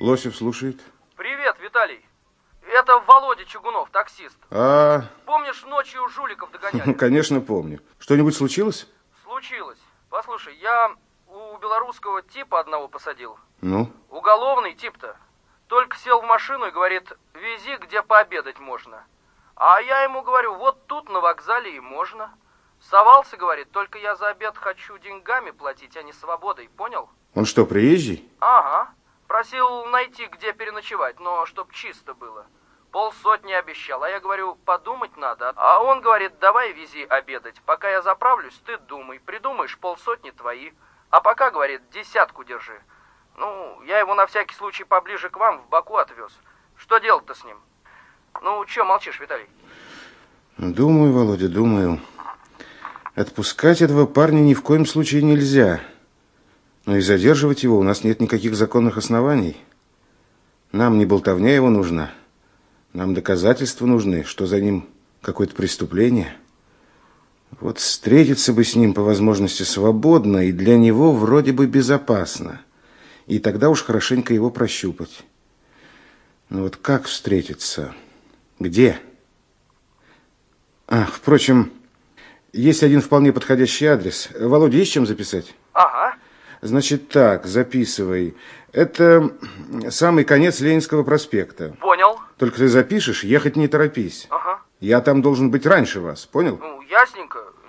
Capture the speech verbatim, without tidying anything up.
Лосев слушает. Привет, Виталий. Это Володя Чугунов, таксист. А... Помнишь, ночью жуликов догоняли? Конечно, помню. Что-нибудь случилось? Случилось. Послушай, я у белорусского типа одного посадил. Ну? Уголовный тип-то. Только сел в машину и говорит, вези, где пообедать можно. А я ему говорю, вот тут на вокзале и можно. Совался, говорит, только я за обед хочу деньгами платить, а не свободой, понял? Он что, приезжий? Ага. Просил найти, где переночевать, но чтоб чисто было. Полсотни обещал, а я говорю, подумать надо. А он говорит, давай вези обедать. Пока я заправлюсь, ты думай. Придумаешь, полсотни твои. А пока, говорит, десятку держи. Ну, я его на всякий случай поближе к вам в Баку отвез. Что делать-то с ним? Ну, че молчишь, Виталий? Думаю, Володя, думаю. Отпускать этого парня ни в коем случае нельзя. Но и задерживать его у нас нет никаких законных оснований. Нам не болтовня его нужна. Нам доказательства нужны, что за ним какое-то преступление. Вот встретиться бы с ним по возможности свободно и для него вроде бы безопасно. И тогда уж хорошенько его прощупать. Но вот как встретиться? Где? А, впрочем, есть один вполне подходящий адрес. Володя, есть чем записать? Ага. Значит так, записывай. Это самый конец Ленинского проспекта. Понял. Только ты запишешь, ехать не торопись. Ага. Я там должен быть раньше вас, понял? Ну, ясненько.